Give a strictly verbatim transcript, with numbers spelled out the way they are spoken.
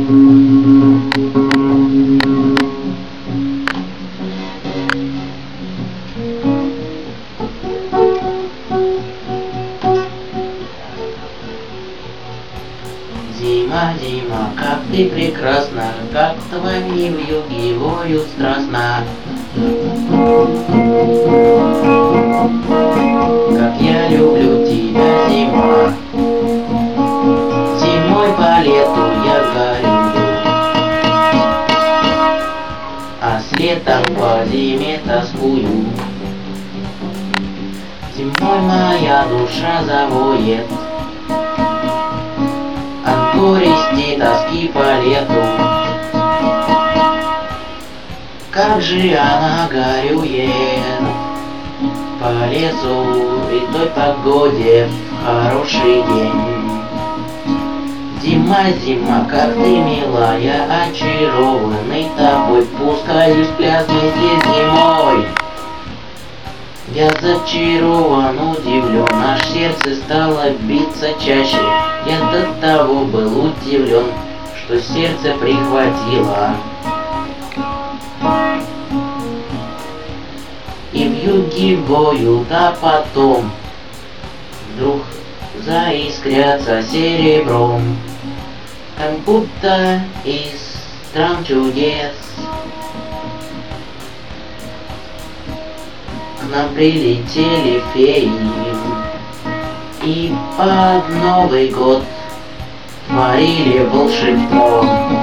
Зима, зима, как ты прекрасна, как твои вьюги воют страстно. Как я люблю тебя, зима. Зимой по лету я горю, а с летом по зиме тоскую. Зимой моя душа завоет от горести, тоски по лету. Как же она горюет по лесу и той погоде в хороший день. Зима, зима, как ты милая, очарованный тобой, пускаюсь в пляс вместе с зимой. Я зачарован, удивлен, аж сердце стало биться чаще. Я до того был удивлен, что сердце прихватило. И вьюги воют, а потом вдруг заискрятся серебром, как будто из стран чудес к нам прилетели феи и под Новый год творили волшебство.